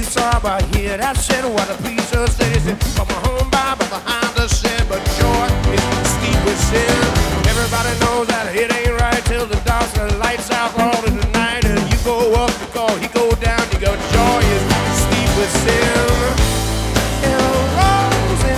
sorry about here. I said what the preacher said. He said, come home by